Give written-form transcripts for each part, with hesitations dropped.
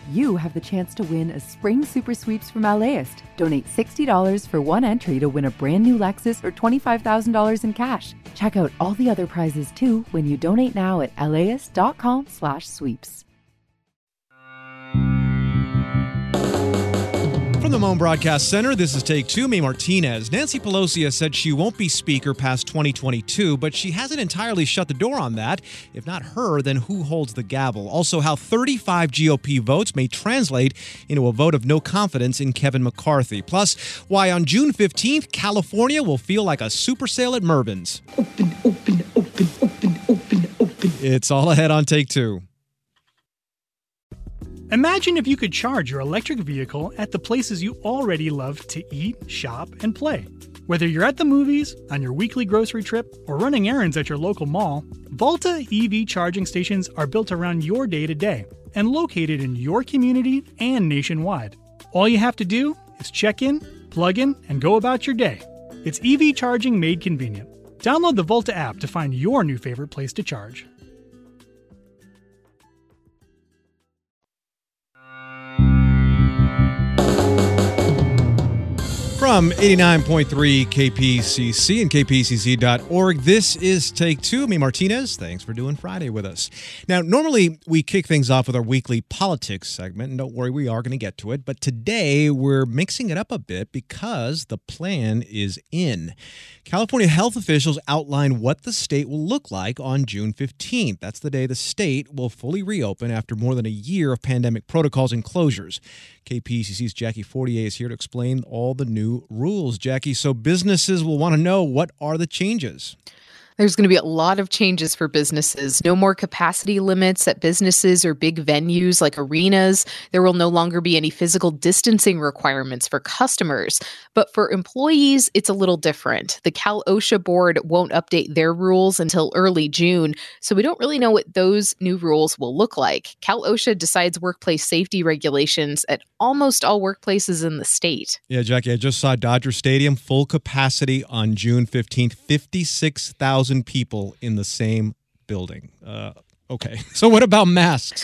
you have the chance to win a spring super sweeps from LAist. Donate $60 for one entry to win a brand new Lexus or $25,000 in cash. Check out all the other prizes too when you donate now at laist.com/sweeps. From the Moan Broadcast Center, this is Take Two. May Martinez. Nancy Pelosi has said she won't be Speaker past 2022, but she hasn't entirely shut the door on that. If not her, then who holds the gavel? Also, how 35 GOP votes may translate into a vote of no confidence in Kevin McCarthy. Plus, why on June 15th, California will feel like a super sale at Mervyn's. Open, open, open, open, open, open. It's all ahead on Take Two. Imagine if you could charge your electric vehicle at the places you already love to eat, shop, and play. Whether you're at the movies, on your weekly grocery trip, or running errands at your local mall, Volta EV charging stations are built around your day-to-day and located in your community and nationwide. All you have to do is check in, plug in, and go about your day. It's EV charging made convenient. Download the Volta app to find your new favorite place to charge. From 89.3 KPCC and kpcc.org, this is Take Two. Me, Martinez. Thanks for doing Friday with us. Now, normally we kick things off with our weekly politics segment, and don't worry, we are going to get to it. But today we're mixing it up a bit because the plan is in. California health officials outline what the state will look like on June 15th. That's the day the state will fully reopen after more than a year of pandemic protocols and closures. KPCC's Jackie Fortier is here to explain all the new rules. Jackie, so businesses will want to know, what are the changes? There's going to be a lot of changes for businesses. No more capacity limits at businesses or big venues like arenas. There will no longer be any physical distancing requirements for customers. But for employees, it's a little different. The Cal OSHA board won't update their rules until early June, so we don't really know what those new rules will look like. Cal OSHA decides workplace safety regulations at almost all workplaces in the state. Yeah, Jackie, I just saw Dodger Stadium, full capacity on June 15th, 56,000 people in the same building. Okay. So what about masks?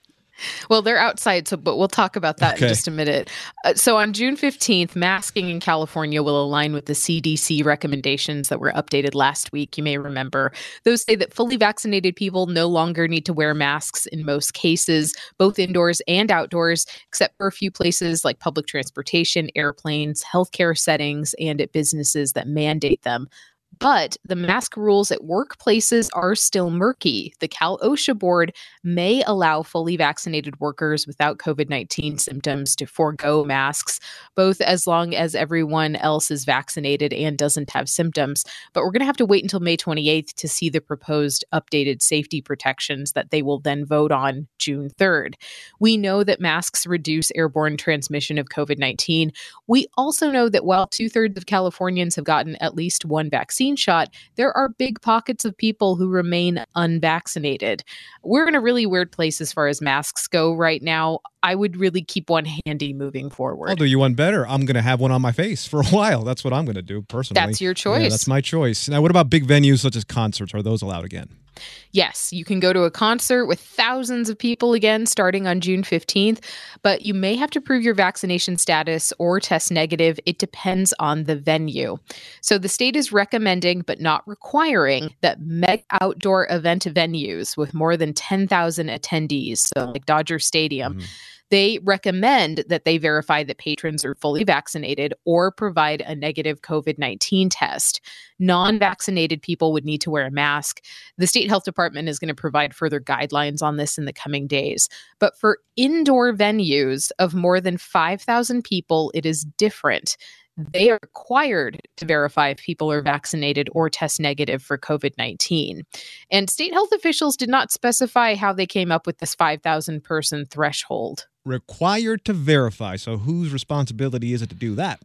Well, they're outside, but we'll talk about that in just a minute. So on June 15th, masking in California will align with the CDC recommendations that were updated last week. You may remember. Those say that fully vaccinated people no longer need to wear masks in most cases, both indoors and outdoors, except for a few places like public transportation, airplanes, healthcare settings, and at businesses that mandate them. But the mask rules at workplaces are still murky. The Cal OSHA board may allow fully vaccinated workers without COVID-19 symptoms to forego masks, both as long as everyone else is vaccinated and doesn't have symptoms. But we're going to have to wait until May 28th to see the proposed updated safety protections that they will then vote on June 3rd. We know that masks reduce airborne transmission of COVID-19. We also know that while 2/3 of Californians have gotten at least one vaccine shot, there are big pockets of people who remain unvaccinated. We're in a really weird place as far as masks go right now. I would really keep one handy moving forward. I'll do you one better. I'm going to have one on my face for a while. That's what I'm going to do personally. That's your choice. Yeah, that's my choice. Now, what about big venues such as concerts? Are those allowed again? Yes, you can go to a concert with thousands of people again starting on June 15th, but you may have to prove your vaccination status or test negative. It depends on the venue. So the state is recommending, but not requiring, that mega outdoor event venues with more than 10,000 attendees, so like Dodger Stadium, they recommend that they verify that patrons are fully vaccinated or provide a negative COVID-19 test. Non-vaccinated people would need to wear a mask. The state health department is going to provide further guidelines on this in the coming days. But for indoor venues of more than 5,000 people, it is different. They are required to verify if people are vaccinated or test negative for COVID-19. And state health officials did not specify how they came up with this 5,000 person threshold. Required to verify. So whose responsibility is it to do that?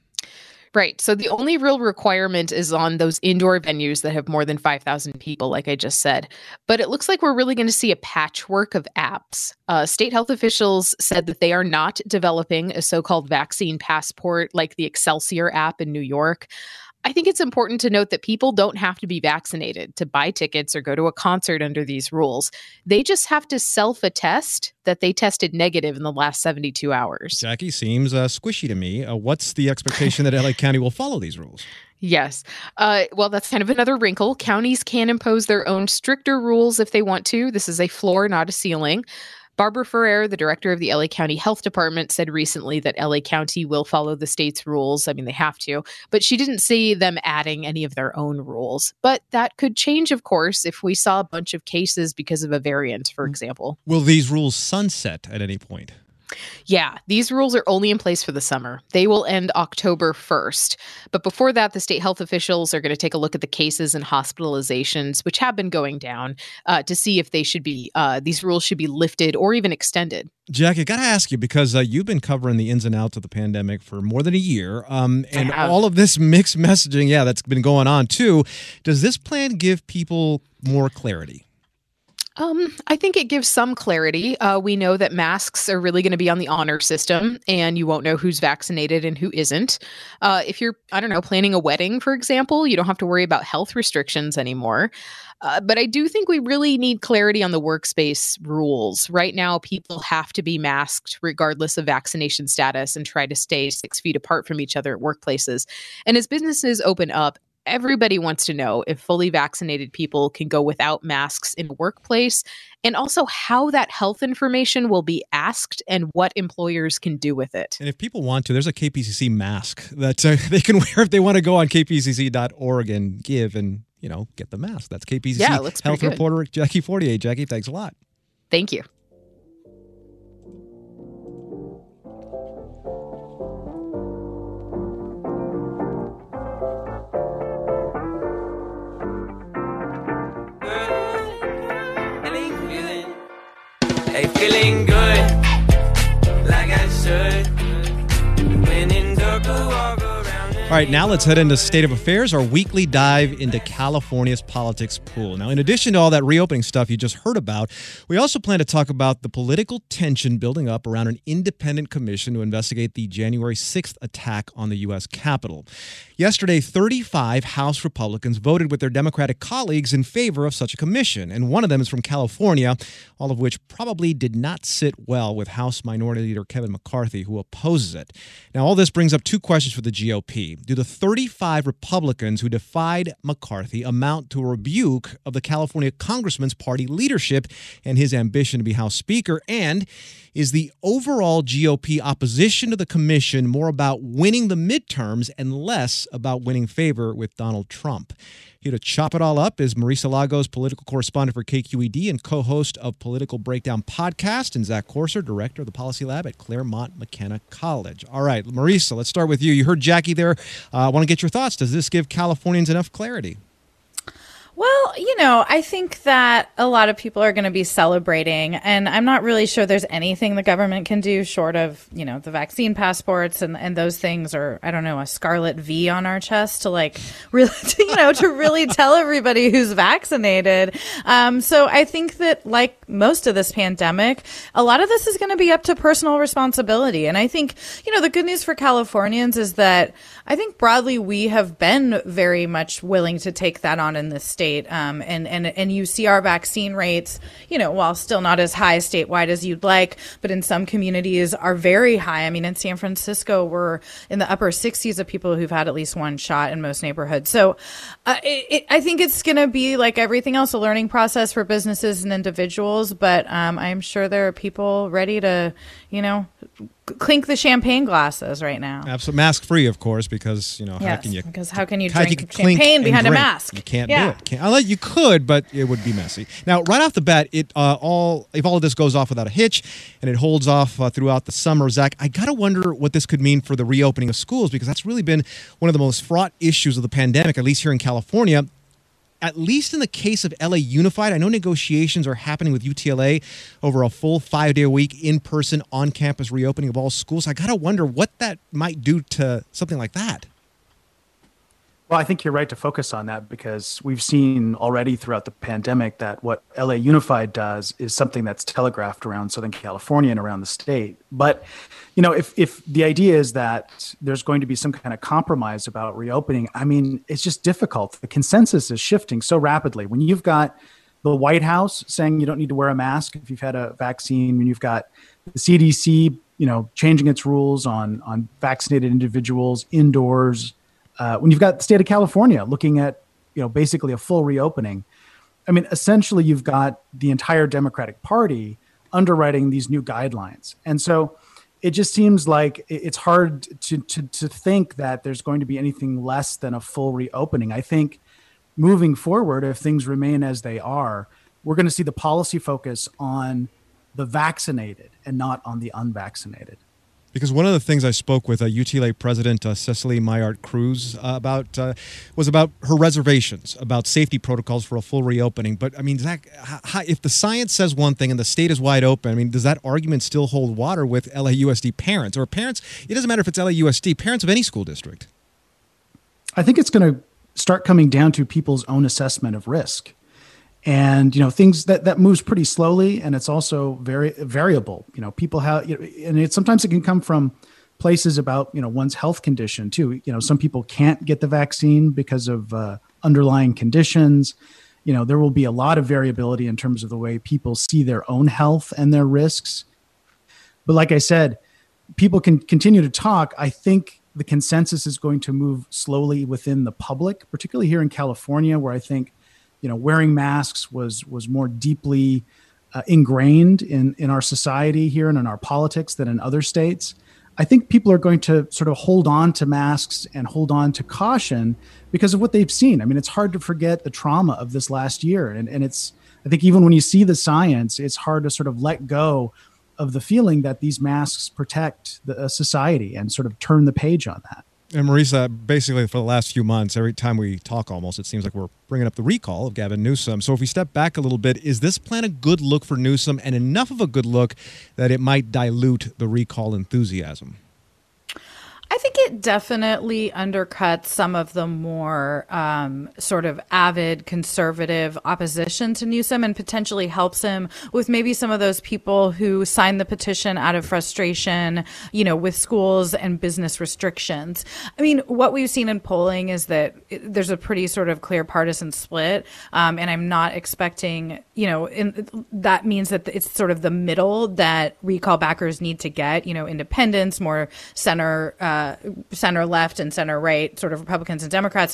Right. So the only real requirement is on those indoor venues that have more than 5,000 people, like I just said. But it looks like we're really going to see a patchwork of apps. State health officials said that they are not developing a so-called vaccine passport like the Excelsior app in New York. I think it's important to note that people don't have to be vaccinated to buy tickets or go to a concert under these rules. They just have to self-attest that they tested negative in the last 72 hours. Jackie, seems squishy to me. What's the expectation that LA County will follow these rules? Yes. Well, that's kind of another wrinkle. Counties can impose their own stricter rules if they want to. This is a floor, not a ceiling. Barbara Ferrer, the director of the LA County Health Department, said recently that LA County will follow the state's rules. I mean, they have to, but she didn't see them adding any of their own rules. But that could change, of course, if we saw a bunch of cases because of a variant, for example. Will these rules sunset at any point? Yeah, these rules are only in place for the summer. They will end October 1st. But before that, the state health officials are going to take a look at the cases and hospitalizations, which have been going down, to see if they should be these rules should be lifted or even extended. Jackie, I got to ask you, because you've been covering the ins and outs of the pandemic for more than a year, and all of this mixed messaging, that's been going on too. Does this plan give people more clarity? I think it gives some clarity. We know that masks are really going to be on the honor system, and you won't know who's vaccinated and who isn't. If you're, planning a wedding, for example, you don't have to worry about health restrictions anymore. But I do think we really need clarity on the workspace rules. Right now, people have to be masked regardless of vaccination status and try to stay 6 feet apart from each other at workplaces. And as businesses open up, everybody wants to know if fully vaccinated people can go without masks in a workplace, and also how that health information will be asked and what employers can do with it. And if people want to, there's a KPCC mask that they can wear if they want to go on kpcc.org and give and, get the mask. That's KPCC health reporter Jackie Fortier. Jackie, thanks a lot. Thank you. Feeling good, like I should. When in dark, walk around. All right, now let's head into State of Affairs, our weekly dive into California's politics pool. Now, in addition to all that reopening stuff you just heard about, we also plan to talk about the political tension building up around an independent commission to investigate the January 6th attack on the U.S. Capitol. Yesterday, 35 House Republicans voted with their Democratic colleagues in favor of such a commission, and one of them is from California, all of which probably did not sit well with House Minority Leader Kevin McCarthy, who opposes it. Now, all this brings up two questions for the GOP. Do the 35 Republicans who defied McCarthy amount to a rebuke of the California congressman's party leadership and his ambition to be House Speaker? And is the overall GOP opposition to the commission more about winning the midterms and less about winning favor with Donald Trump? Here to chop it all up is Marisa Lagos, political correspondent for KQED and co-host of Political Breakdown Podcast, and Zach Corser, director of the Policy Lab at Claremont McKenna College. All right, Marisa, let's start with you. You heard Jackie there. I want to get your thoughts. Does this give Californians enough clarity? Well, I think that a lot of people are going to be celebrating, and I'm not really sure there's anything the government can do short of, the vaccine passports and those things, or I don't know, a scarlet V on our chest to really, to really tell everybody who's vaccinated. So I think that like most of this pandemic, a lot of this is going to be up to personal responsibility. And I think, the good news for Californians is that I think broadly we have been very much willing to take that on in this state. And you see our vaccine rates, while still not as high statewide as you'd like, but in some communities are very high. I mean, in San Francisco, we're in the upper 60s of people who've had at least one shot in most neighborhoods. So I think it's going to be like everything else, a learning process for businesses and individuals. But I'm sure there are people ready to, clink the champagne glasses right now. Absolutely. Mask free, of course, because, how can you drink champagne behind a mask? You can't do it. You could, but it would be messy. Now, right off the bat, if all of this goes off without a hitch and it holds off throughout the summer, Zach, I got to wonder what this could mean for the reopening of schools, because that's really been one of the most fraught issues of the pandemic, at least here in California. At least in the case of LA Unified, I know negotiations are happening with UTLA over a full 5-day-a-week in-person, on-campus reopening of all schools. I got to wonder what that might do to something like that. Well, I think you're right to focus on that because we've seen already throughout the pandemic that what LA Unified does is something that's telegraphed around Southern California and around the state. But, if the idea is that there's going to be some kind of compromise about reopening, I mean, it's just difficult. The consensus is shifting so rapidly. When you've got the White House saying you don't need to wear a mask if you've had a vaccine, when you've got the CDC, changing its rules on vaccinated individuals indoors, when you've got the state of California looking at, basically a full reopening, I mean, essentially you've got the entire Democratic Party underwriting these new guidelines. And so it just seems like it's hard to think that there's going to be anything less than a full reopening. I think moving forward, if things remain as they are, we're going to see the policy focus on the vaccinated and not on the unvaccinated. Because one of the things I spoke with UTLA President Cecily Mayart Cruz about was about her reservations about safety protocols for a full reopening. But I mean, Zach, if the science says one thing and the state is wide open, I mean, does that argument still hold water with LAUSD parents or parents? It doesn't matter if it's LAUSD, parents of any school district. I think it's going to start coming down to people's own assessment of risk. And, things that moves pretty slowly, and it's also very variable. People have, and sometimes it can come from places about, one's health condition too. Some people can't get the vaccine because of underlying conditions. There will be a lot of variability in terms of the way people see their own health and their risks. But like I said, people can continue to talk. I think the consensus is going to move slowly within the public, particularly here in California, where I think wearing masks was more deeply ingrained in our society here and in our politics than in other states. I think people are going to sort of hold on to masks and hold on to caution because of what they've seen. I mean, it's hard to forget the trauma of this last year. And I think even when you see the science, it's hard to sort of let go of the feeling that these masks protect the society and sort of turn the page on that. And Marisa, basically for the last few months, every time we talk almost, it seems like we're bringing up the recall of Gavin Newsom. So if we step back a little bit, is this plan a good look for Newsom and enough of a good look that it might dilute the recall enthusiasm? I think it definitely undercuts some of the more sort of avid conservative opposition to Newsom and potentially helps him with maybe some of those people who signed the petition out of frustration, with schools and business restrictions. I mean, what we've seen in polling is that there's a pretty sort of clear partisan split. And I'm not expecting, that means that it's sort of the middle that recall backers need to get, independents, more center left and center right, sort of Republicans and Democrats.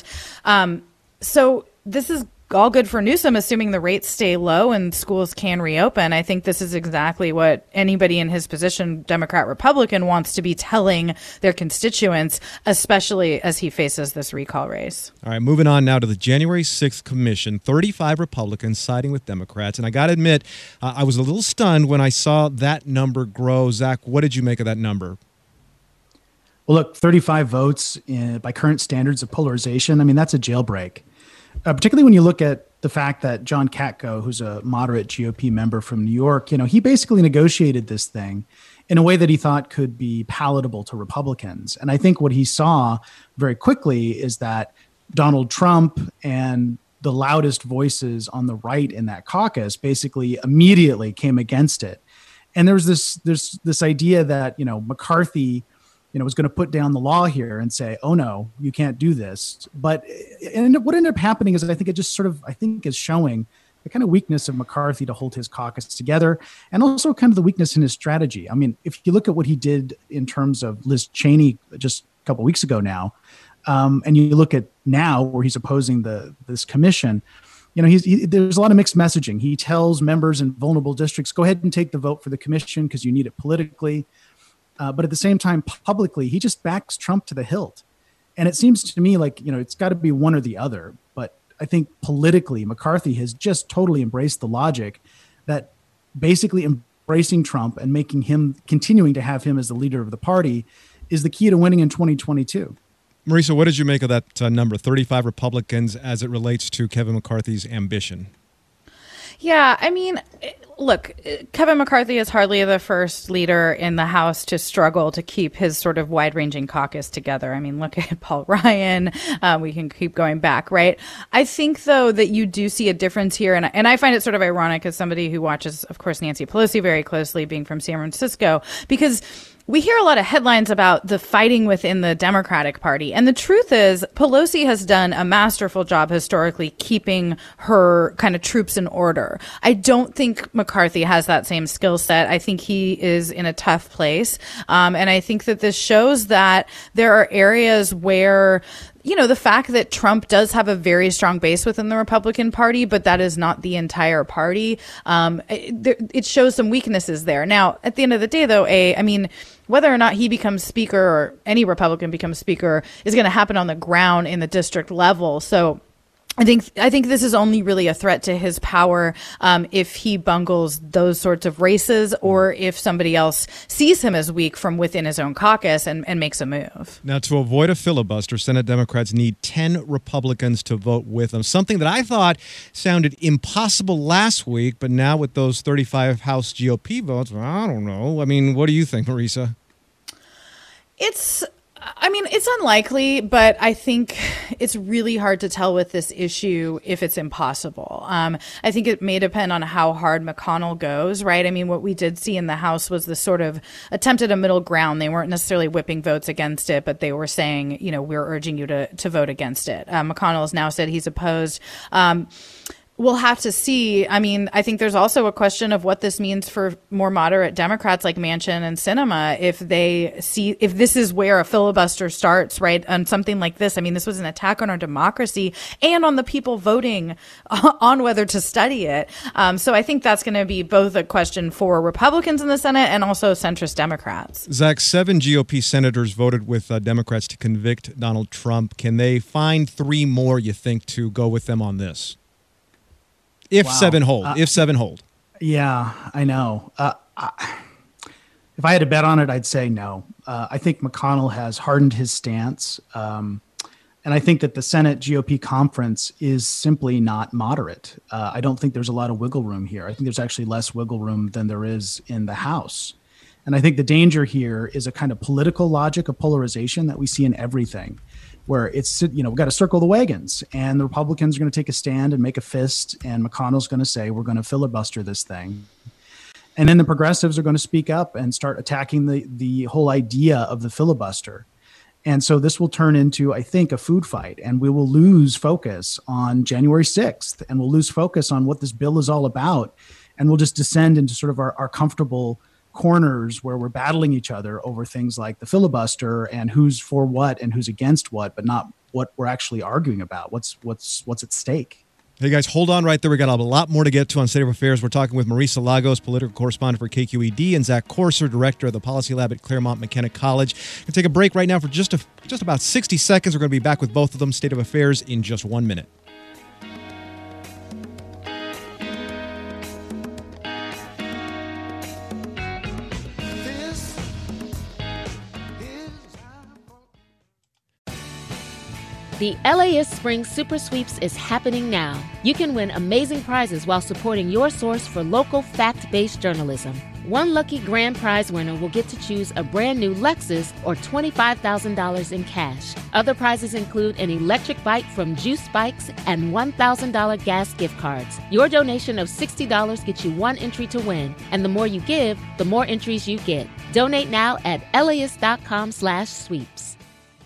So this is all good for Newsom, assuming the rates stay low and schools can reopen. I think this is exactly what anybody in his position, Democrat, Republican, wants to be telling their constituents, especially as he faces this recall race. All right, moving on now to the January 6th commission, 35 Republicans siding with Democrats. And I got to admit, I was a little stunned when I saw that number grow. Zach, what did you make of that number? Well, look, 35 votes by current standards of polarization. I mean, that's a jailbreak, particularly when you look at the fact that John Katko, who's a moderate GOP member from New York, he basically negotiated this thing in a way that he thought could be palatable to Republicans. And I think what he saw very quickly is that Donald Trump and the loudest voices on the right in that caucus basically immediately came against it. And there was this idea that, McCarthy was going to put down the law here and say, oh, no, you can't do this. But what ended up happening is that I think it just sort of, is showing the kind of weakness of McCarthy to hold his caucus together and also kind of the weakness in his strategy. I mean, if you look at what he did in terms of Liz Cheney just a couple of weeks ago now, and you look at now where he's opposing this commission, there's a lot of mixed messaging. He tells members in vulnerable districts, go ahead and take the vote for the commission because you need it politically. But at the same time, publicly, he just backs Trump to the hilt. And it seems to me like, it's got to be one or the other. But I think politically, McCarthy has just totally embraced the logic that basically embracing Trump and continuing to have him as the leader of the party is the key to winning in 2022. Marisa, what did you make of that number, 35 Republicans, as it relates to Kevin McCarthy's ambition? Yeah, I mean, look, Kevin McCarthy is hardly the first leader in the House to struggle to keep his sort of wide-ranging caucus together. I mean, look at Paul Ryan. We can keep going back, right? I think, though, that you do see a difference here. And I find it sort of ironic as somebody who watches, of course, Nancy Pelosi very closely, being from San Francisco, because we hear a lot of headlines about the fighting within the Democratic Party. And the truth is, Pelosi has done a masterful job historically keeping her kind of troops in order. I don't think McCarthy has that same skill set. I think he is in a tough place. And I think that this shows that there are areas where, you know, the fact that Trump does have a very strong base within the Republican Party, but that is not the entire party. It shows some weaknesses there. Now, at the end of the day, though, I mean, whether or not he becomes speaker or any Republican becomes speaker is going to happen on the ground in the district level. So I think this is only really a threat to his power if he bungles those sorts of races, or if somebody else sees him as weak from within his own caucus and makes a move. Now, to avoid a filibuster, Senate Democrats need 10 Republicans to vote with them, something that I thought sounded impossible last week, but now with those 35 House GOP votes, I don't know. I mean, what do you think, Marisa? It's unlikely, but I think it's really hard to tell with this issue if it's impossible. I think it may depend on how hard McConnell goes, right? I mean, what we did see in the House was this sort of attempt at a middle ground. They weren't necessarily whipping votes against it, but they were saying, you know, we're urging you to vote against it. McConnell has now said he's opposed. We'll have to see. I mean, I think there's also a question of what this means for more moderate Democrats like Manchin and Sinema if this is where a filibuster starts, right? On something like this. I mean, this was an attack on our democracy and on the people voting on whether to study it. So I think that's going to be both a question for Republicans in the Senate and also centrist Democrats. Zach, 7 GOP senators voted with Democrats to convict Donald Trump. Can they find 3 more, you think, to go with them on this? If 7 hold. Yeah, I know. If I had to bet on it, I'd say no. I think McConnell has hardened his stance. And I think that the Senate GOP conference is simply not moderate. I don't think there's a lot of wiggle room here. I think there's actually less wiggle room than there is in the House. And I think the danger here is a kind of political logic of polarization that we see in everything, where it's, you know, we've got to circle the wagons, and the Republicans are going to take a stand and make a fist, and McConnell's going to say, we're going to filibuster this thing. And then the progressives are going to speak up and start attacking the whole idea of the filibuster. And so this will turn into, I think, a food fight, and we will lose focus on January 6th, and we'll lose focus on what this bill is all about. And we'll just descend into sort of our comfortable corners where we're battling each other over things like the filibuster and who's for what and who's against what, but not what we're actually arguing about. What's at stake. Hey guys, hold on right there. We got a lot more to get to on State of Affairs. We're talking with Marisa Lagos, political correspondent for KQED, and Zach Courser, director of the Policy Lab at Claremont McKenna College. We're going to take a break right now for just about 60 seconds. We're going to be back with both of them. State of Affairs in just 1 minute. The LAist Spring Super Sweeps is happening now. You can win amazing prizes while supporting your source for local fact-based journalism. One lucky grand prize winner will get to choose a brand new Lexus or $25,000 in cash. Other prizes include an electric bike from Juice Bikes and $1,000 gas gift cards. Your donation of $60 gets you 1 entry to win, and the more you give, the more entries you get. Donate now at LAist.com/sweeps.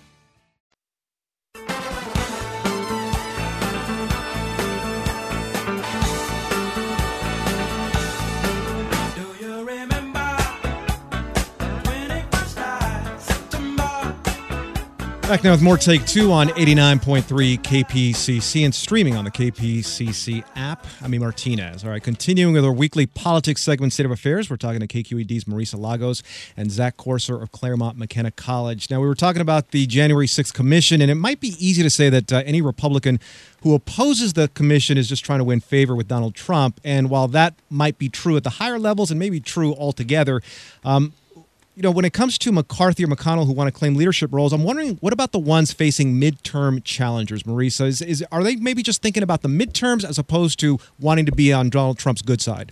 Back now with more Take 2 on 89.3 KPCC and streaming on the KPCC app. I'm E. Martinez. All right, continuing with our weekly politics segment, State of Affairs, we're talking to KQED's Marisa Lagos and Zach Courser of Claremont McKenna College. Now, we were talking about the January 6th commission, and it might be easy to say that any Republican who opposes the commission is just trying to win favor with Donald Trump. And while that might be true at the higher levels and maybe true altogether, when it comes to McCarthy or McConnell who want to claim leadership roles, I'm wondering, what about the ones facing midterm challengers, Marisa? Are they maybe just thinking about the midterms as opposed to wanting to be on Donald Trump's good side?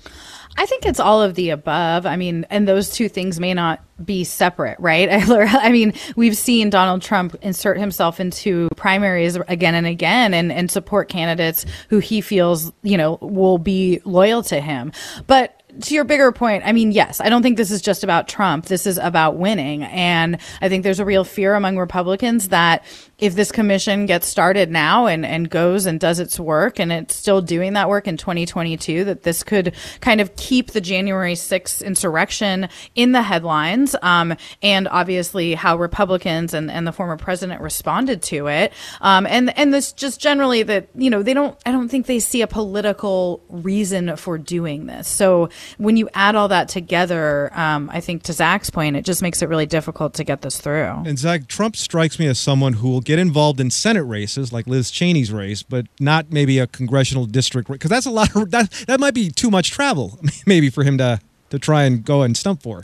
I think it's all of the above. I mean, and those two things may not be separate, right? I mean, we've seen Donald Trump insert himself into primaries again and again and support candidates who he feels, will be loyal to him. But to your bigger point, I mean, yes, I don't think this is just about Trump. This is about winning. And I think there's a real fear among Republicans that if this commission gets started now and goes and does its work, and it's still doing that work in 2022, that this could kind of keep the January 6th insurrection in the headlines, and obviously how Republicans and the former president responded to it. And this just generally that, I don't think they see a political reason for doing this. So when you add all that together, I think to Zach's point, it just makes it really difficult to get this through. And Zach, Trump strikes me as someone who will get involved in Senate races like Liz Cheney's race, but not maybe a congressional district, because that's a lot of that might be too much travel maybe for him to try and go and stump for.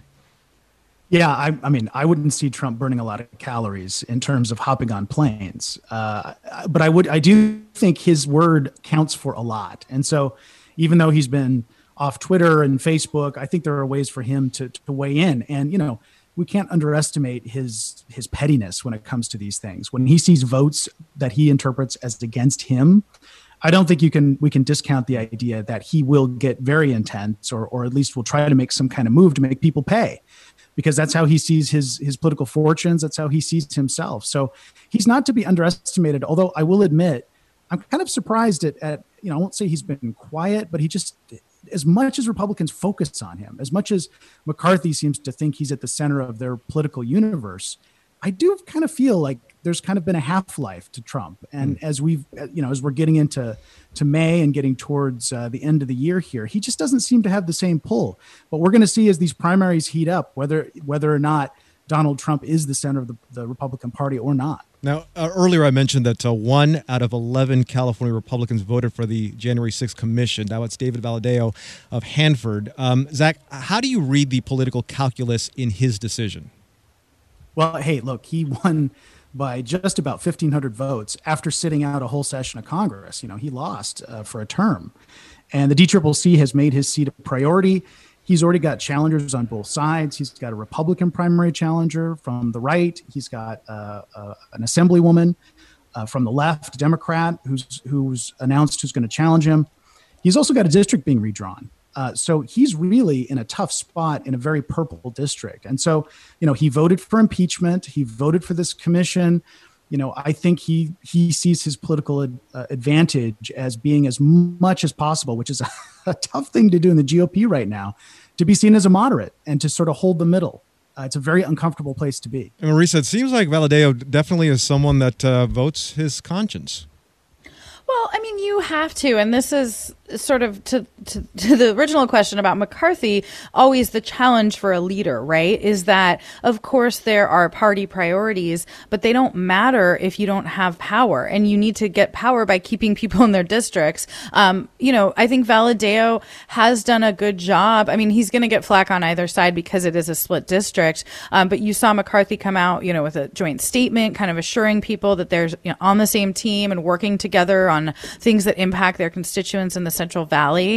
Yeah, I mean, I wouldn't see Trump burning a lot of calories in terms of hopping on planes, but I do think his word counts for a lot. And so even though he's been off Twitter and Facebook, I think there are ways for him to weigh in. And, we can't underestimate his pettiness when it comes to these things. When he sees votes that he interprets as against him, I don't think we can discount the idea that he will get very intense or at least will try to make some kind of move to make people pay, because that's how he sees his political fortunes. That's how he sees himself. So he's not to be underestimated, although I will admit, I'm kind of surprised at I won't say he's been quiet, but he just, as much as Republicans focus on him, as much as McCarthy seems to think he's at the center of their political universe, I do kind of feel like there's kind of been a half-life to Trump. And as as we're getting into May and getting towards the end of the year here, he just doesn't seem to have the same pull. But we're going to see as these primaries heat up, whether or not Donald Trump is the center of the Republican Party or not. Now, earlier I mentioned that 1 out of 11 California Republicans voted for the January 6th commission. Now it's David Valadao of Hanford. Zach, how do you read the political calculus in his decision? Well, hey, look, he won by just about 1,500 votes after sitting out a whole session of Congress. He lost for a term. And the DCCC has made his seat a priority. He's already got challengers on both sides. He's got a Republican primary challenger from the right. He's got an assemblywoman from the left, Democrat, who's announced who's going to challenge him. He's also got a district being redrawn. So he's really in a tough spot in a very purple district. And so, he voted for impeachment. He voted for this commission. I think he sees his political advantage as being as much as possible, which is a tough thing to do in the GOP right now, to be seen as a moderate and to sort of hold the middle. It's a very uncomfortable place to be. And Marisa, it seems like Valadao definitely is someone that votes his conscience. Well, I mean, you have to, and this is sort of to the original question about McCarthy, always the challenge for a leader, right? Is that, of course, there are party priorities, but they don't matter if you don't have power, and you need to get power by keeping people in their districts. I think Valadao has done a good job. I mean, he's going to get flack on either side because it is a split district. But you saw McCarthy come out, with a joint statement, kind of assuring people that they're on the same team and working together on things that impact their constituents in the Central Valley.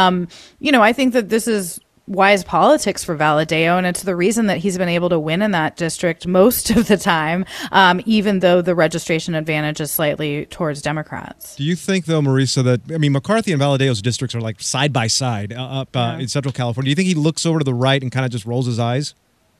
I think that this is wise politics for Valadao, and it's the reason that he's been able to win in that district most of the time, even though the registration advantage is slightly towards Democrats. Do you think, though, Marisa, that, McCarthy and Valadao's districts are like side by side up in Central California. Do you think he looks over to the right and kind of just rolls his eyes?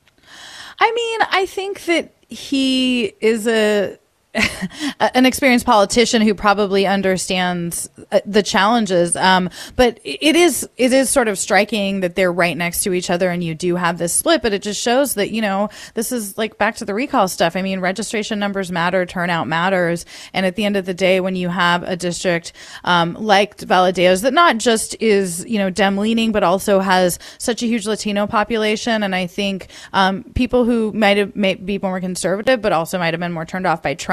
I think that he is an experienced politician who probably understands the challenges. But it is sort of striking that they're right next to each other and you do have this split, but it just shows that, this is like back to the recall stuff. Registration numbers matter, turnout matters. And at the end of the day, when you have a district, like Valadao's that not just is, Dem leaning, but also has such a huge Latino population. And I think, people who may be more conservative, but also might have been more turned off by Trump,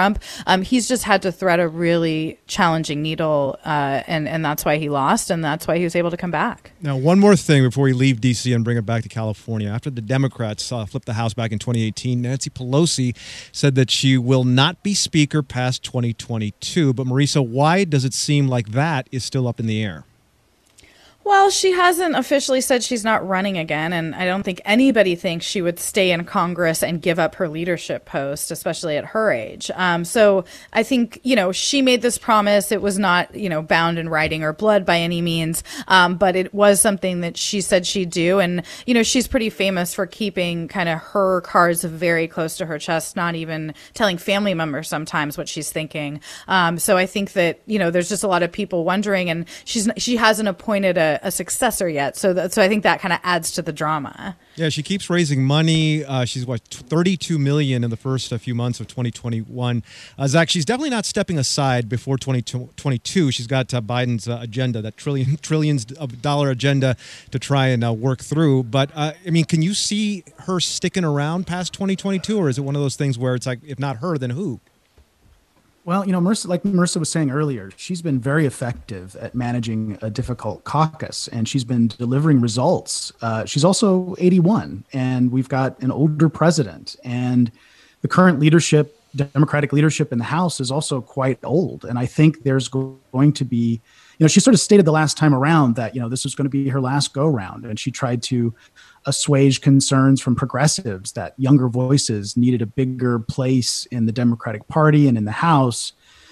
Trump. He's just had to thread a really challenging needle, and that's why he lost, and that's why he was able to come back. Now, one more thing before we leave D.C. and bring it back to California. After the Democrats flipped the House back in 2018, Nancy Pelosi said that she will not be Speaker past 2022. But Marisa, why does it seem like that is still up in the air? Well, she hasn't officially said she's not running again, and I don't think anybody thinks she would stay in Congress and give up her leadership post, especially at her age. So I think, she made this promise. It was not, bound in writing or blood by any means, but it was something that she said she'd do. And, she's pretty famous for keeping kind of her cards very close to her chest, not even telling family members sometimes what she's thinking. So I think that, there's just a lot of people wondering, and she hasn't appointed a successor yet. So I think that kind of adds to the drama. Yeah, she keeps raising money. She's $32 million in the first few months of 2021. Zach, she's definitely not stepping aside before 2022. She's got Biden's agenda, that trillions of dollar agenda to try and work through. But can you see her sticking around past 2022, or is it one of those things where it's like, if not her, then who? Well, like Marisa was saying earlier, she's been very effective at managing a difficult caucus, and she's been delivering results. She's also 81, and we've got an older president, and the current leadership, Democratic leadership in the House, is also quite old. And I think there's going to be, she sort of stated the last time around that, this was going to be her last go round, and she tried to assuage concerns from progressives that younger voices needed a bigger place in the Democratic Party and in the House.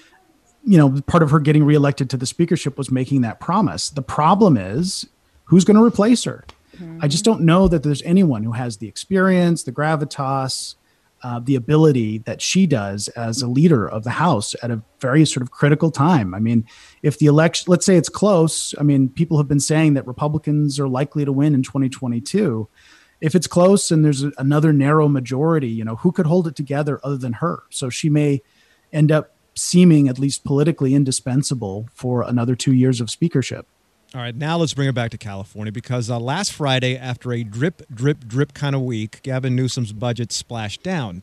Part of her getting reelected to the speakership was making that promise. The problem is, who's going to replace her? Mm-hmm. I just don't know that there's anyone who has the experience, the gravitas, the ability that she does as a leader of the House at a very sort of critical time. If the election, let's say it's close, people have been saying that Republicans are likely to win in 2022. If it's close and there's another narrow majority, who could hold it together other than her? So she may end up seeming, at least politically, indispensable for another 2 years of speakership. All right, now let's bring it back to California, because last Friday, after a drip, drip, drip kind of week, Gavin Newsom's budget splashed down,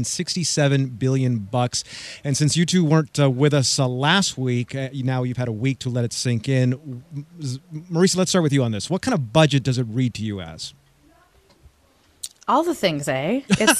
$267 billion. And since you two weren't with us last week, now you've had a week to let it sink in. Marisa, let's start with you on this. What kind of budget does it read to you as? All the things, eh?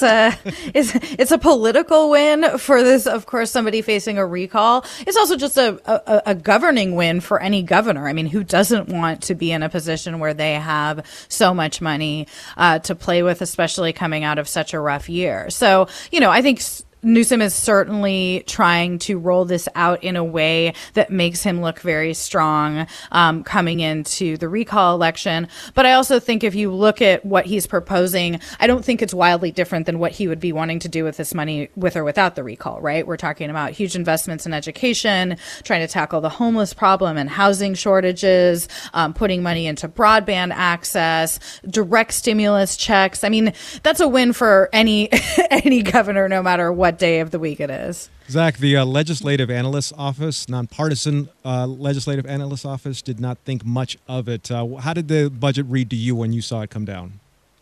It's a political win for this, of course, somebody facing a recall. It's also just a governing win for any governor. Who doesn't want to be in a position where they have so much money to play with, especially coming out of such a rough year? So, I think Newsom is certainly trying to roll this out in a way that makes him look very strong coming into the recall election. But I also think if you look at what he's proposing, I don't think it's wildly different than what he would be wanting to do with this money, with or without the recall, right? We're talking about huge investments in education, trying to tackle the homeless problem and housing shortages, putting money into broadband access, direct stimulus checks. That's a win for any governor, no matter what day of the week it is. Zach, the Legislative Analyst Office, nonpartisan Legislative Analyst Office, did not think much of it. How did the budget read to you when you saw it come down?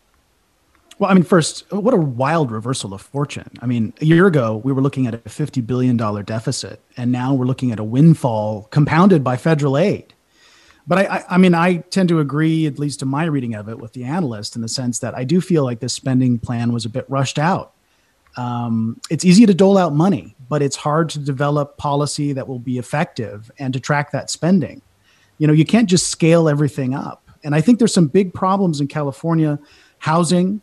Well, first, what a wild reversal of fortune. A year ago, we were looking at a $50 billion deficit, and now we're looking at a windfall compounded by federal aid. But I tend to agree, at least in my reading of it, with the analyst in the sense that I do feel like this spending plan was a bit rushed out. It's easy to dole out money, but it's hard to develop policy that will be effective and to track that spending. You can't just scale everything up. And I think there's some big problems in California: housing,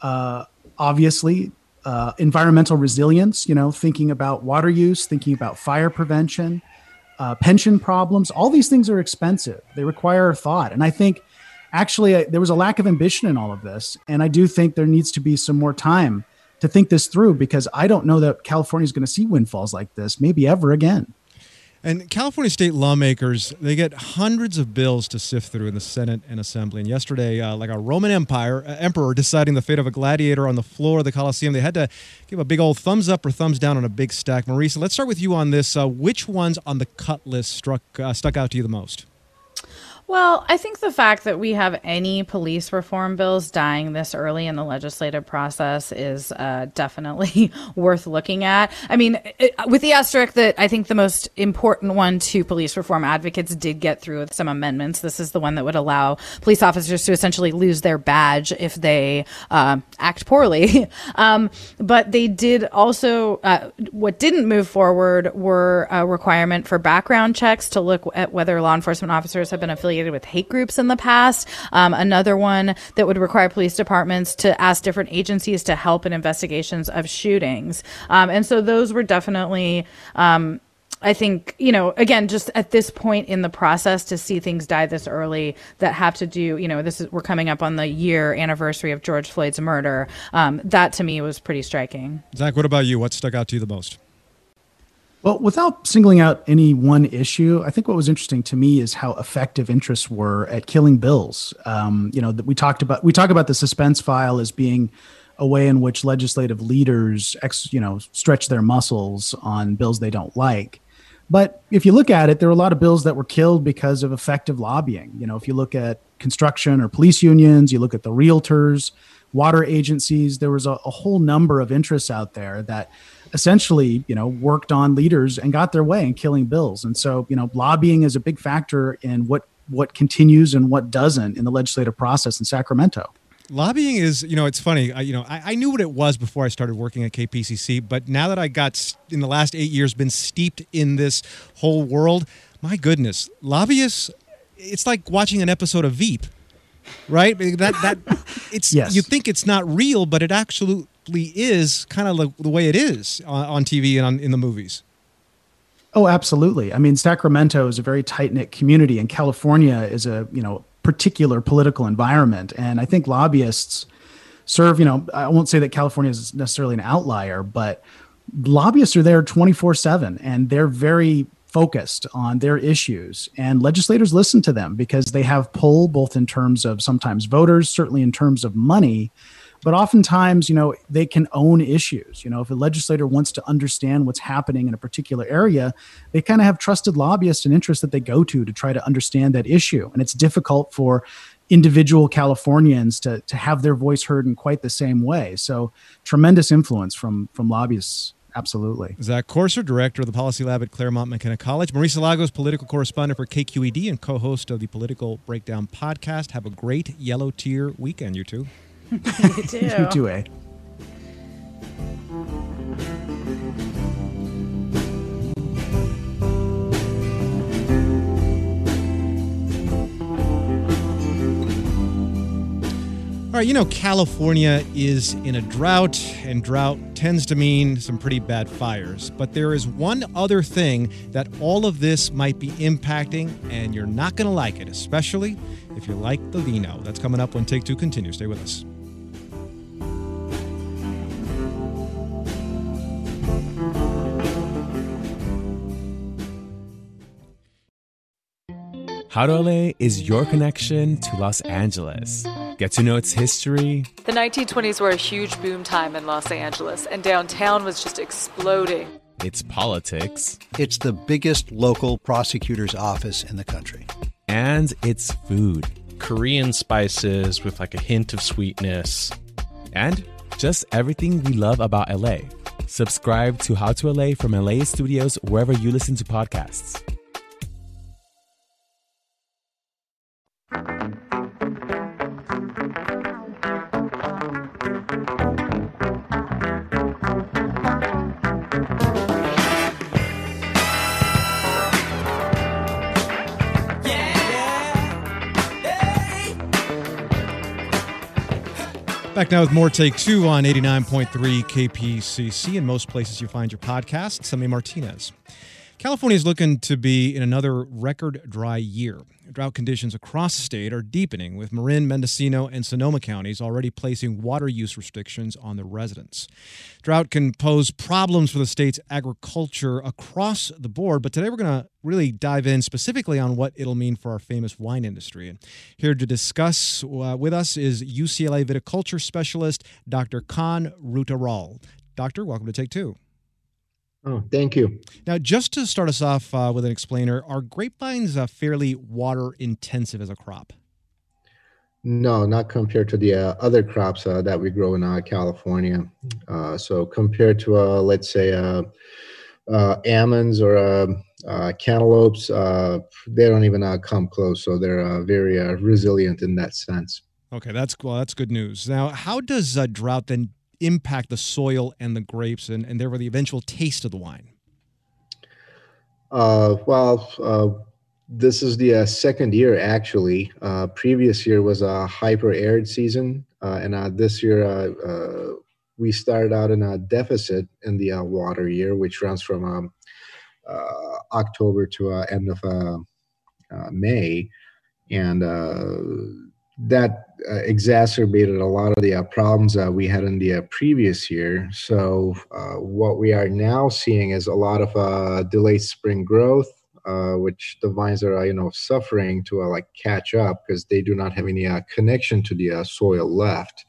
obviously, environmental resilience, thinking about water use, thinking about fire prevention, pension problems. All these things are expensive. They require thought. And I think actually there was a lack of ambition in all of this. And I do think there needs to be some more time to think this through, because I don't know that California is going to see windfalls like this, maybe ever again. And California state lawmakers, they get hundreds of bills to sift through in the Senate and Assembly. And yesterday, like a Roman emperor deciding the fate of a gladiator on the floor of the Coliseum, they had to give a big old thumbs up or thumbs down on a big stack. Marisa, let's start with you on this. Which ones on the cut list stuck out to you the most? Well, I think the fact that we have any police reform bills dying this early in the legislative process is definitely worth looking at. I mean, with the asterisk that I think the most important one to police reform advocates did get through with some amendments. This is the one that would allow police officers to essentially lose their badge if they act poorly. But they did also, what didn't move forward were a requirement for background checks to look at whether law enforcement officers have been affiliated with hate groups in the past. Another one that would require police departments to ask different agencies to help in investigations of shootings. And so those were definitely, I think, again, just at this point in the process to see things die this early that have to do, we're coming up on the year anniversary of George Floyd's murder. That to me was pretty striking. Zach, what about you? What stuck out to you the most? Well, without singling out any one issue, I think what was interesting to me is how effective interests were at killing bills. We talk about the suspense file as being a way in which legislative leaders, stretch their muscles on bills they don't like. But if you look at it, there were a lot of bills that were killed because of effective lobbying. If you look at construction or police unions, you look at the realtors, water agencies, there was a whole number of interests out there that essentially, worked on leaders and got their way in killing bills. And so, lobbying is a big factor in what continues and what doesn't in the legislative process in Sacramento. Lobbying is, it's funny. I knew what it was before I started working at KPCC, but now that I got in the last 8 years been steeped in this whole world, my goodness, lobbyists, it's like watching an episode of Veep, right? That it's yes. You think it's not real, but it actually is kind of the way it is on TV and in the movies. Oh, absolutely. I mean, Sacramento is a very tight-knit community, and California is a particular political environment. And I think lobbyists serve, I won't say that California is necessarily an outlier, but lobbyists are there 24/7, and they're very focused on their issues. And legislators listen to them because they have pull, both in terms of sometimes voters, certainly in terms of money. But oftentimes, they can own issues. If a legislator wants to understand what's happening in a particular area, they kind of have trusted lobbyists and interests that they go to try to understand that issue. And it's difficult for individual Californians to have their voice heard in quite the same way. So tremendous influence from lobbyists. Absolutely. Zach Corser, director of the Policy Lab at Claremont McKenna College. Marisa Lagos, political correspondent for KQED and co-host of the Political Breakdown podcast. Have a great Yellow Tier weekend, you two. You too. You too, eh? All right, California is in a drought, and drought tends to mean some pretty bad fires. But there is one other thing that all of this might be impacting, and you're not going to like it, especially if you like the vino. That's coming up when Take Two continues. Stay with us. How to LA is your connection to Los Angeles. Get to know its history. The 1920s were a huge boom time in Los Angeles, and downtown was just exploding. Its politics. It's the biggest local prosecutor's office in the country. And its food. Korean spices with like a hint of sweetness. And just everything we love about LA. Subscribe to How to LA from LA Studios wherever you listen to podcasts. Back now with more Take Two on 89.3 KPCC and most places you find your podcasts. I'm Amy Martinez. California is looking to be in another record dry year. Drought conditions across the state are deepening, with Marin, Mendocino, and Sonoma counties already placing water use restrictions on their residents. Drought can pose problems for the state's agriculture across the board, but today we're going to really dive in specifically on what it'll mean for our famous wine industry. And here to discuss with us is UCLA viticulture specialist Dr. Khan Rutarol. Doctor, welcome to Take Two. Oh, thank you. Now, just to start us off with an explainer, are grapevines fairly water intensive as a crop? No, not compared to the other crops that we grow in California. So compared to, let's say, almonds or cantaloupes, they don't even come close. So they're very resilient in that sense. Okay, that's good news. Now, how does drought then impact the soil and the grapes and therefore the eventual taste of the wine? This is the second year, actually. Previous year was a hyper arid season, and this year we started out in a deficit in the water year, which runs from October to end of May, and that exacerbated a lot of the problems we had in the previous year. So what we are now seeing is a lot of delayed spring growth, which the vines are, suffering to like catch up because they do not have any connection to the soil left.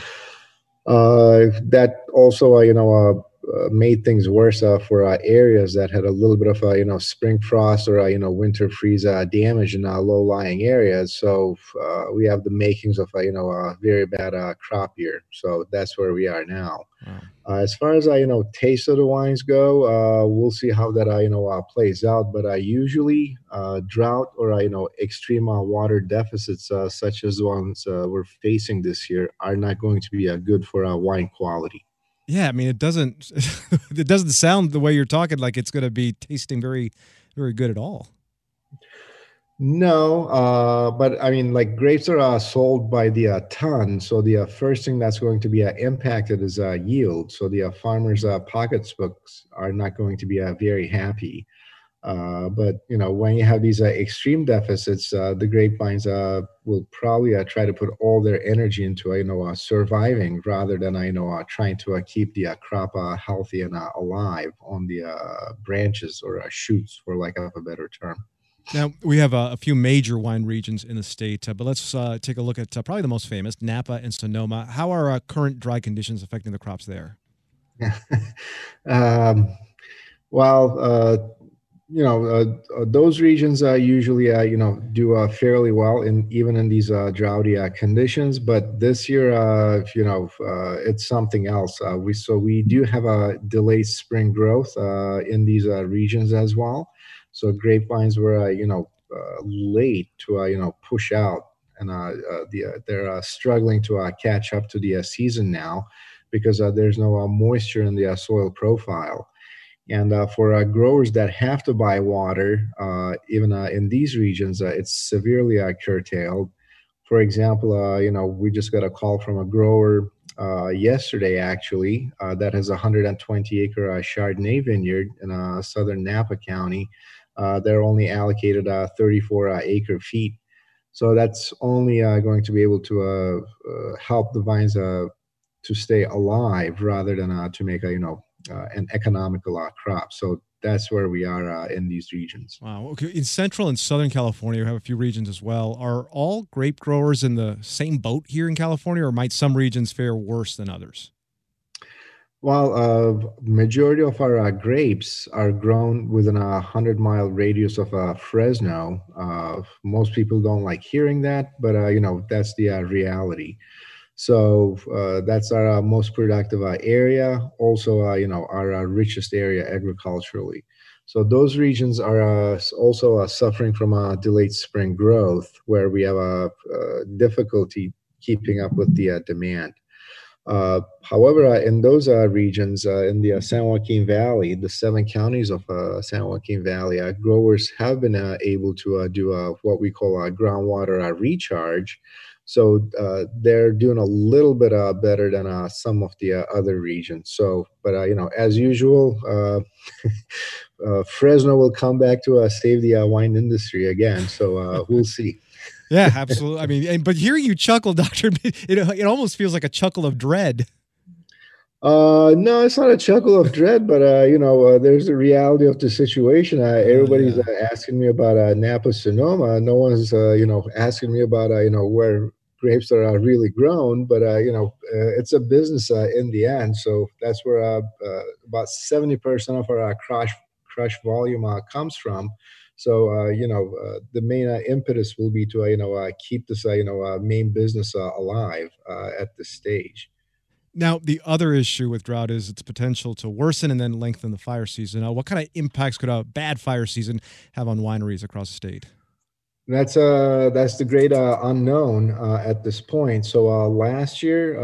That also, made things worse for areas that had a little bit of, spring frost or, winter freeze damage in low-lying areas. So we have the makings of, a very bad crop year. So that's where we are now. Wow. As far as, taste of the wines go, we'll see how that, plays out. But usually drought or, extreme water deficits such as the ones we're facing this year are not going to be good for wine quality. Yeah, I mean, it doesn't sound the way you're talking like it's going to be tasting very, very good at all. No, but I mean, like grapes are sold by the ton. So the first thing that's going to be impacted is yield. So the farmers' pocketbooks are not going to be very happy. But when you have these extreme deficits, the grapevines will probably try to put all their energy into surviving rather than trying to keep the crop healthy and alive on the branches or shoots, for lack of a better term. Now, we have a few major wine regions in the state, but let's take a look at probably the most famous, Napa and Sonoma. How are current dry conditions affecting the crops there? Those regions usually, do fairly well even in these droughty conditions. But this year, it's something else. We do have a delayed spring growth in these regions as well. So grapevines were, late to, push out, and they're struggling to catch up to the season now because there's no moisture in the soil profile. And for growers that have to buy water, even in these regions, it's severely curtailed. For example, we just got a call from a grower yesterday, actually, that has a 120-acre Chardonnay vineyard in southern Napa County. They're only allocated 34 acre feet. So that's only going to be able to help the vines to stay alive rather than to make an economical crop. So that's where we are in these regions. Wow. Okay. In Central and Southern California, we have a few regions as well. Are all grape growers in the same boat here in California, or might some regions fare worse than others? Well, majority of our grapes are grown within a 100-mile radius of Fresno. Most people don't like hearing that, but that's the reality. So that's our most productive area. Also, our richest area agriculturally. So those regions are also suffering from delayed spring growth, where we have a difficulty keeping up with the demand. However, in those regions, in the San Joaquin Valley, the 7 counties of San Joaquin Valley, growers have been able to do what we call a groundwater recharge. So they're doing a little bit better than some of the other regions. So, but as usual, Fresno will come back to save the wine industry again. So we'll see. Yeah, absolutely. I mean, but hearing you chuckle, Doctor, it almost feels like a chuckle of dread. No, it's not a chuckle of dread, but there's the reality of the situation. Everybody's asking me about Napa Sonoma. No one's asking me about where grapes that are really grown, but it's a business in the end. So that's where about 70% of our crush volume comes from. So the main impetus will be to keep this main business alive at this stage. Now, the other issue with drought is its potential to worsen and then lengthen the fire season. What kind of impacts could a bad fire season have on wineries across the state? That's the great unknown at this point. So last year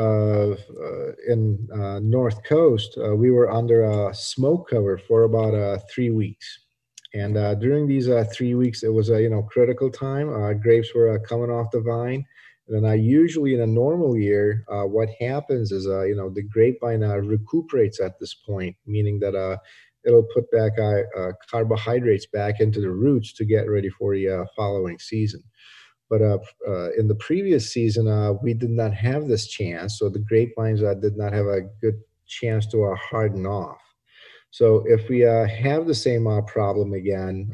in North Coast, we were under a smoke cover for about 3 weeks. And during these 3 weeks, it was a critical time. Grapes were coming off the vine. And then usually in a normal year, what happens is, the grapevine recuperates at this point, meaning that it'll put back carbohydrates back into the roots to get ready for the following season. But in the previous season, we did not have this chance. So the grapevines did not have a good chance to harden off. So if we have the same problem again,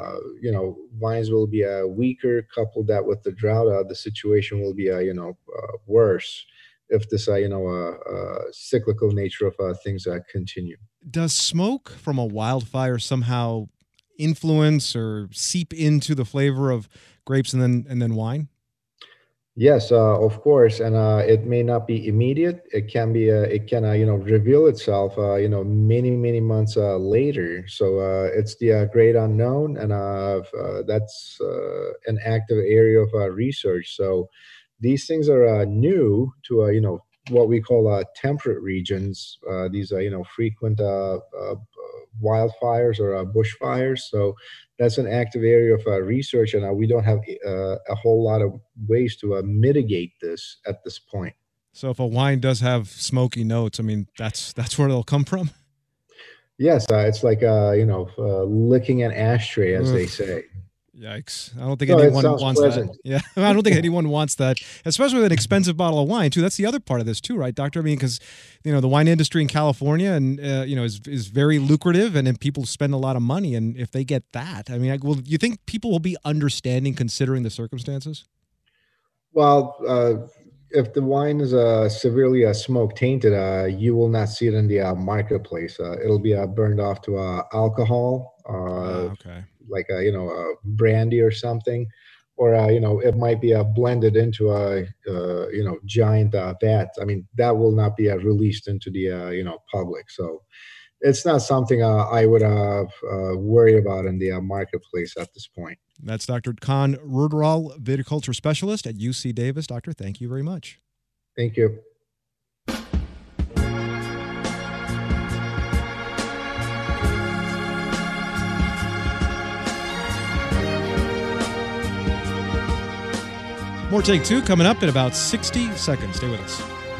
vines will be weaker. Coupled that with the drought, the situation will be worse if this cyclical nature of things continue. Does smoke from a wildfire somehow influence or seep into the flavor of grapes and then wine? Yes, of course, and it may not be immediate. It can be. It can reveal itself. Many months later. So it's the great unknown, and that's an active area of wresearch. So these things are new to what we call temperate regions. These are frequent wildfires or bushfires. So that's an active area of research, and we don't have a whole lot of ways to mitigate this at this point. So if a wine does have smoky notes, I mean, that's where it'll come from? Yes, it's like, licking an ashtray, as they say. Yikes. I don't think anyone wants pleasant. that. Yeah, I don't think anyone wants that, especially with an expensive bottle of wine, too. That's the other part of this, too, right, Doctor? I mean, because, the wine industry in California and, is very lucrative, and then people spend a lot of money. And if they get that, I mean, you think people will be understanding considering the circumstances? Well, if the wine is severely smoke tainted, you will not see it in the marketplace. It'll be burned off to alcohol. Okay. Like a brandy or something, or it might be blended into a giant vat. I mean, that will not be released into the public. So it's not something I would worry about in the marketplace at this point. That's Dr. Kan Ruderall, viticulture specialist at UC Davis. Doctor, thank you very much. Thank you. More Take Two coming up in about 60 seconds. Stay with us.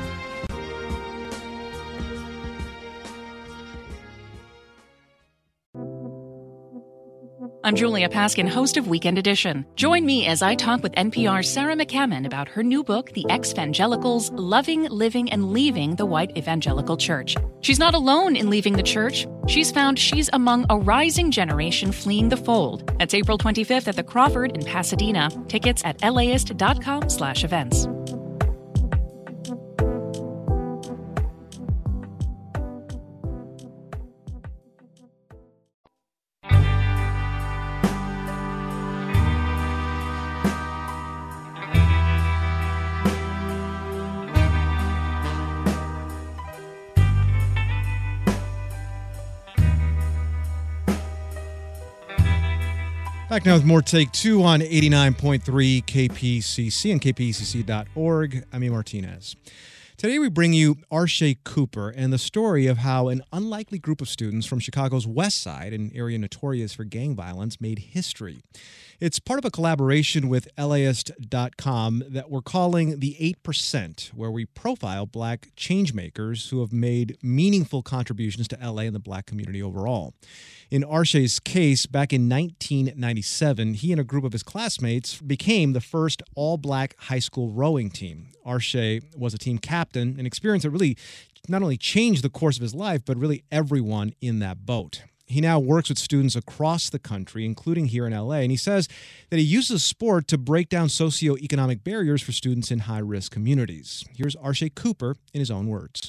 I'm Julia Paskin, host of Weekend Edition. Join me as I talk with NPR's Sarah McCammon about her new book, The Ex-Vangelicals: Loving, Living, and Leaving the White Evangelical Church. She's not alone in leaving the church. She's found she's among a rising generation fleeing the fold. That's April 25th at the Crawford in Pasadena. Tickets at laist.com/events. Back now with more Take Two on 89.3 KPCC and kpcc.org. I'm E. Martinez. Today we bring you Arshay Cooper and the story of how an unlikely group of students from Chicago's West Side, an area notorious for gang violence, made history. It's part of a collaboration with LAist.com that we're calling The 8%, where we profile black changemakers who have made meaningful contributions to LA and the black community overall. In Arshay's case, back in 1997, he and a group of his classmates became the first all-black high school rowing team. Arshay was a team captain, an experience that really not only changed the course of his life, but really everyone in that boat. He now works with students across the country, including here in LA, and he says that he uses sport to break down socioeconomic barriers for students in high-risk communities. Here's Arshay Cooper in his own words.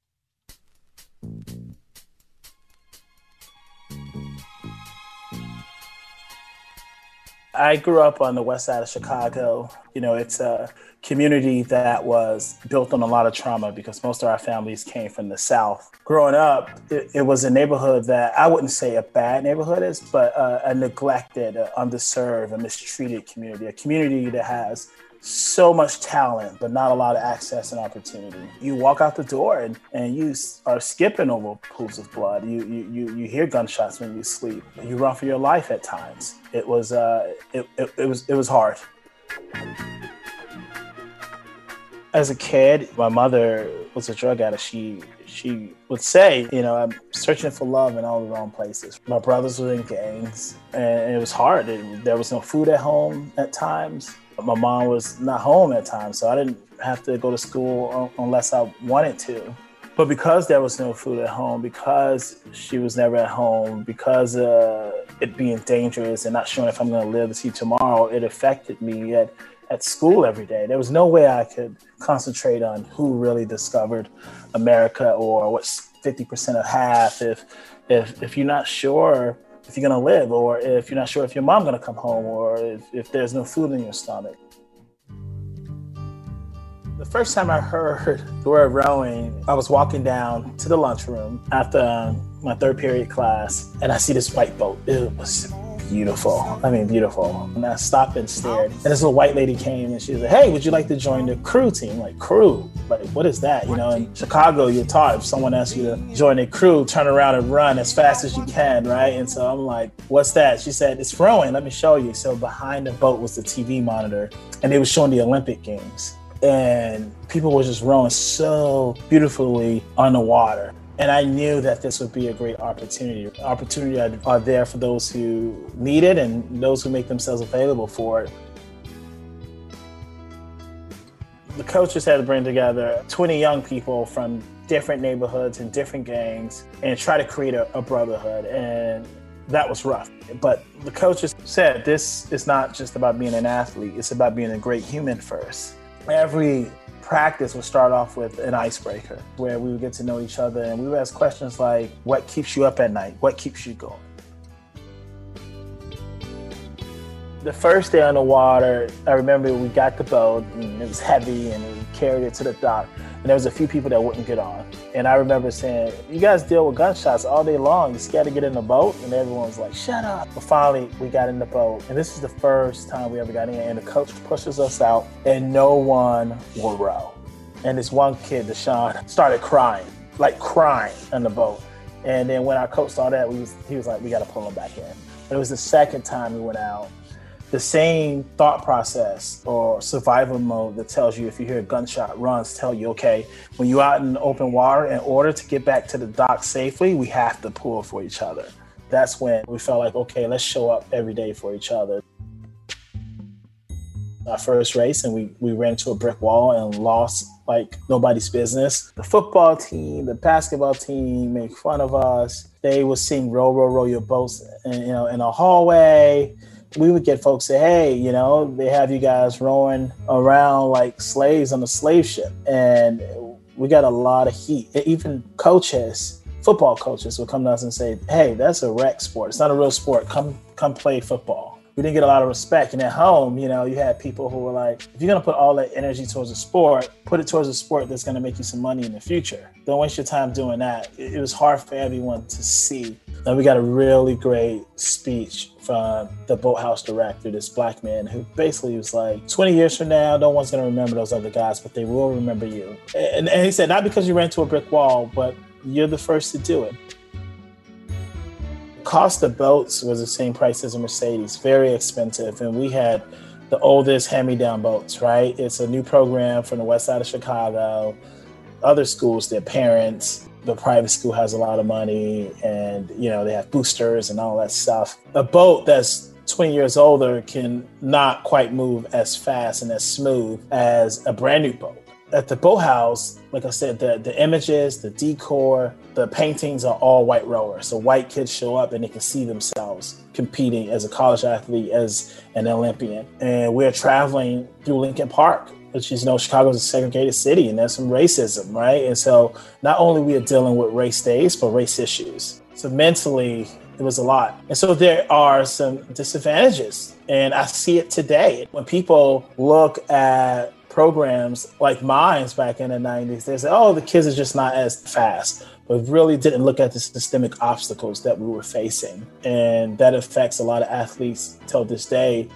I grew up on the west side of Chicago. You know, it's a community that was built on a lot of trauma because most of our families came from the South. Growing up, it was a neighborhood that I wouldn't say a bad neighborhood is, but a neglected, underserved, a mistreated community, a community that has so much talent, but not a lot of access and opportunity. You walk out the door and you are skipping over pools of blood. You hear gunshots when you sleep. You run for your life at times. It was hard. As a kid, my mother was a drug addict. She would say, you know, I'm searching for love in all the wrong places. My brothers were in gangs, and it was hard. There was no food at home at times. My mom was not home at times, so I didn't have to go to school unless I wanted to. But because there was no food at home, because she was never at home, because it being dangerous and not sure if I'm going to live to see tomorrow, it affected me at school every day. There was no way I could concentrate on who really discovered America or what's 50% of half if you're not sure if you're going to live, or if you're not sure if your mom's going to come home, or if there's no food in your stomach. The first time I heard the word rowing, I was walking down to the lunchroom after my third period class, and I see this white boat. It was beautiful. I mean, beautiful. And I stopped and stared. And this little white lady came and she was like, hey, would you like to join the crew team? Like, crew? Like, what is that? You know, in Chicago, you're taught if someone asks you to join a crew, turn around and run as fast as you can, right? And so I'm like, what's that? She said, it's rowing. Let me show you. So behind the boat was the TV monitor, and they were showing the Olympic Games. And people were just rowing so beautifully on the water. And I knew that this would be a great opportunity. Opportunity are there for those who need it and those who make themselves available for it. The coaches had to bring together 20 young people from different neighborhoods and different gangs and try to create a brotherhood. And that was rough. But the coaches said, this is not just about being an athlete. It's about being a great human first. Every practice would start off with an icebreaker where we would get to know each other, and we would ask questions like, what keeps you up at night? What keeps you going? The first day on the water, I remember we got the boat and it was heavy and we carried it to the dock, and there was a few people that wouldn't get on. And I remember saying, you guys deal with gunshots all day long. You're scared to get in the boat? And everyone was like, shut up. But finally, we got in the boat. And this is the first time we ever got in. And the coach pushes us out and no one will row. And this one kid, Deshaun, started crying on the boat. And then when our coach saw that, he was like, we got to pull him back in. But it was the second time we went out. The same thought process or survival mode that tells you if you hear a gunshot runs, tell you, okay, when you're out in open water, in order to get back to the dock safely, we have to pull for each other. That's when we felt like, okay, let's show up every day for each other. Our first race, and we ran into a brick wall and lost like nobody's business. The football team, the basketball team made fun of us. They would sing row, row, row your boats in a hallway. We would get folks say, hey, you know, they have you guys rowing around like slaves on a slave ship. And we got a lot of heat. Even coaches, football coaches would come to us and say, hey, that's a rec sport. It's not a real sport. Come play football. We didn't get a lot of respect. And at home, you know, you had people who were like, if you're going to put all that energy towards a sport, put it towards a sport that's going to make you some money in the future. Don't waste your time doing that. It was hard for everyone to see. And we got a really great speech from the boathouse director, this black man, who basically was like, 20 years from now, no one's going to remember those other guys, but they will remember you. And he said, not because you ran into a brick wall, but you're the first to do it. Cost of boats was the same price as a Mercedes, very expensive. And we had the oldest hand-me-down boats, right? It's a new program from the west side of Chicago. Other schools, their parents, the private school has a lot of money and, you know, they have boosters and all that stuff. A boat that's 20 years older can not quite move as fast and as smooth as a brand new boat. at the Boat House, like I said, the images, the decor, the paintings are all white rowers. So white kids show up and they can see themselves competing as a college athlete, as an Olympian. And we're traveling through Lincoln Park, which is, Chicago's a segregated city and there's some racism, right? And so not only we are dealing with race days, but race issues. So mentally, it was a lot. And so there are some disadvantages. And I see it today. When people look at programs like mine back in the 90s, they say, oh, the kids are just not as fast. But really didn't look at the systemic obstacles that we were facing. And that affects a lot of athletes till this day.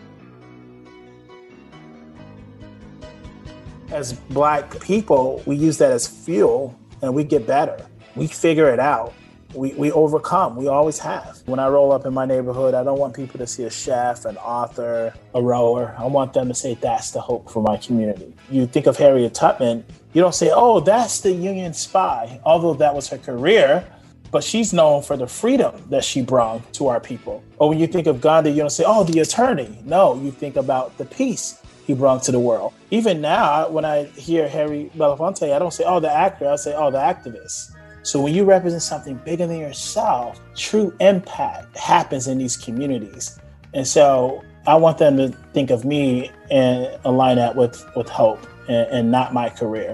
As Black people, we use that as fuel and we get better. We figure it out. We overcome. We always have. When I roll up in my neighborhood, I don't want people to see a chef, an author, a rower. I want them to say, that's the hope for my community. You think of Harriet Tubman, you don't say, oh, that's the Union spy, although that was her career, but she's known for the freedom that she brought to our people. Or when you think of Gandhi, you don't say, oh, the attorney. No, you think about the peace he brought to the world. Even now, when I hear Harry Belafonte, I don't say, oh, the actor. I say, oh, the activist. So when you represent something bigger than yourself, true impact happens in these communities. And so I want them to think of me and align that with hope and not my career.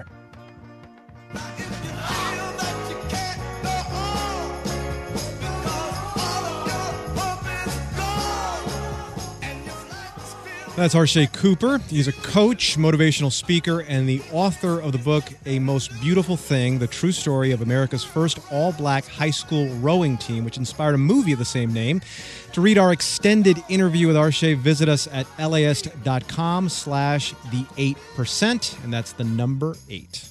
That's Harshay Cooper. He's a coach, motivational speaker, and the author of the book, A Most Beautiful Thing, the true story of America's first all-black high school rowing team, which inspired a movie of the same name. To read our extended interview with Harshay, visit us at laist.com/the8%, and that's the number 8.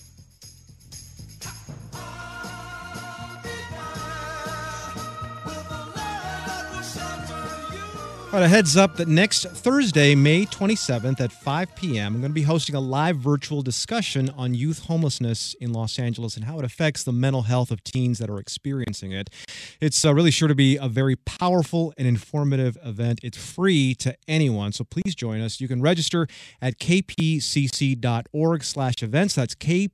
All right, a heads up that next Thursday, May 27th at 5 p.m., I'm going to be hosting a live virtual discussion on youth homelessness in Los Angeles and how it affects the mental health of teens that are experiencing it. It's really sure to be a very powerful and informative event. It's free to anyone, so please join us. You can register at kpcc.org/events. That's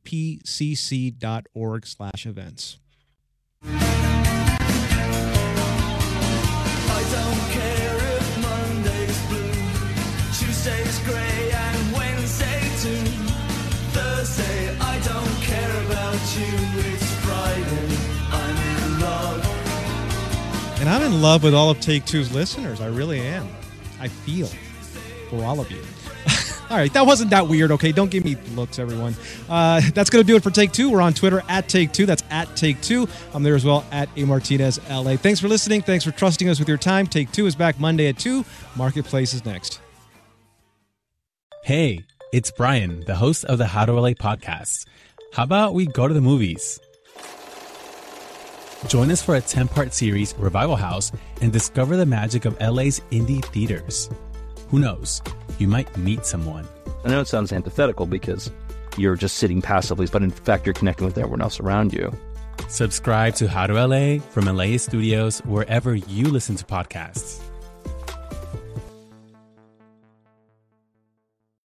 kpcc.org/events. Tuesday's grey and Wednesday too. Thursday, I don't care about you. It's Friday, I'm in love. And I'm in love with all of Take Two's listeners. I really am. I feel for all of you. All right, that wasn't that weird, okay? Don't give me looks, everyone. That's going to do it for Take Two. We're on Twitter at Take Two. That's at Take Two. I'm there as well at A Martinez LA. Thanks for listening. Thanks for trusting us with your time. Take Two is back Monday at 2. Marketplace is next. Hey, it's Brian, the host of the How to LA podcast. How about we go to the movies? Join us for a 10-part series, Revival House, and discover the magic of LA's indie theaters. Who knows? You might meet someone. I know it sounds antithetical because you're just sitting passively, but in fact, you're connecting with everyone else around you. Subscribe to How to LA from LA Studios wherever you listen to podcasts.